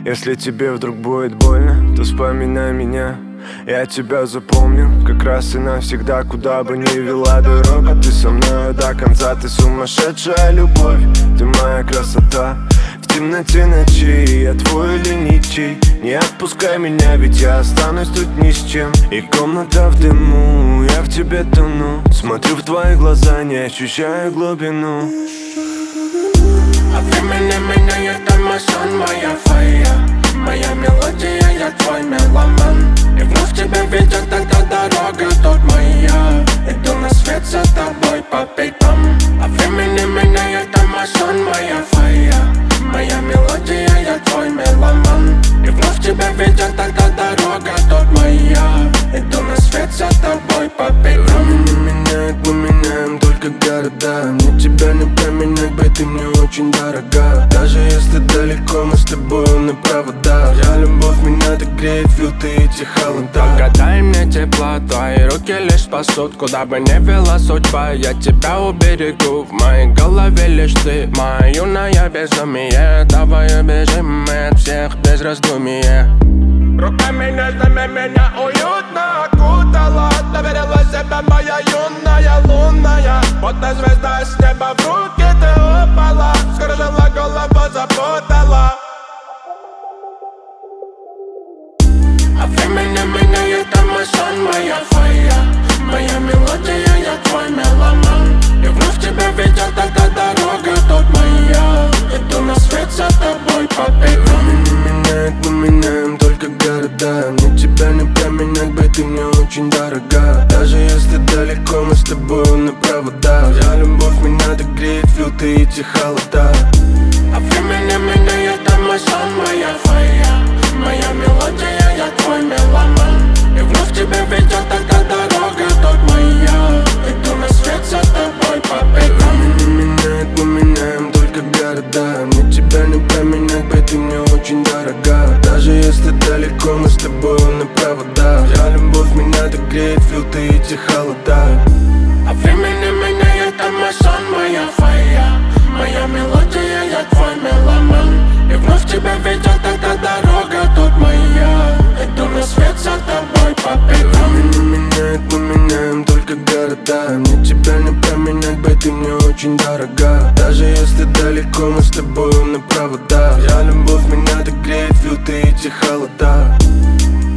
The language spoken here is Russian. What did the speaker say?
Если тебе вдруг будет больно, то вспоминай меня. Я тебя запомнил, как раз и навсегда. Куда бы ни вела дорога, ты со мною до конца. Ты сумасшедшая любовь, ты моя красота. В темноте ночи я твой или ничей. Не отпускай меня, ведь я останусь тут ни с чем. И комната в дыму, я в тебе тону. Смотрю в твои глаза, не ощущаю глубину. А времени меня, это мой сон, моя фея. Моя мелодия, я твой меломан. И вновь тебя видят, тогда дорога тут моя. Иду на свет за тобой по пятам. А времени меня, это мой сон, моя фея. Моя мелодия, я твой меломан. И вновь тебя видят, тогда дорога тут моя. Иду на свет за тобой по пятам. Время не меняет, мы меняем только города. Мне тебя не променять, бэй, ты мне очень дорога. Даже если далеко, мы с тобой на провода. Я любовь, меня так греет, филты эти холода. Погадай мне тепло, твои руки лишь спасут. Куда бы ни вела судьба, я тебя уберегу. В моей голове лишь ты, моя юная безумие. Давай убежим мы от всех без раздумия. Руками нежными меня уютно окутала. Доверила себе моя юная лунная. Будто звезда с неба в руки ты упала. Скружила голову, запутала. А времени меня, это мой сон, моя фея. Моя мелодия, я твой меломан. И вновь тебя видят, тогда дорога тут моя. Иду на свет за тобой по пятам. Время не меняет, мы меняем только города. Мне тебя не променять, бэй, ты мне очень дорога. Даже если далеко, мы с тобой на провода. Я любовь, меня так греет, филты эти холода. А времени меня, это мой сон, моя фея. Моя мелодия, я твой меломан. И вновь тебя видят, тогда дорога тут моя. Иду на свет за тобой по пятам. Время не меняет, мы меняем только города. Мне тебя не променять, бэй, ты мне очень дорога. Даже если далеко, мы с тобой на провода. Я любовь, меня так греет, филты эти холода. А времени меня, это мой сон, моя фея. Моя мелодия, я твой меломан. И вновь тебя видят, тогда дорога тут моя. Иду на свет за тобой по пятам. Время не меняет, мы меняем только города. Мне тебя не променять, бэй, ты мне очень дорога. Даже если далеко, мы с тобой на провода. Я любовь, меня так греет, филты эти холода.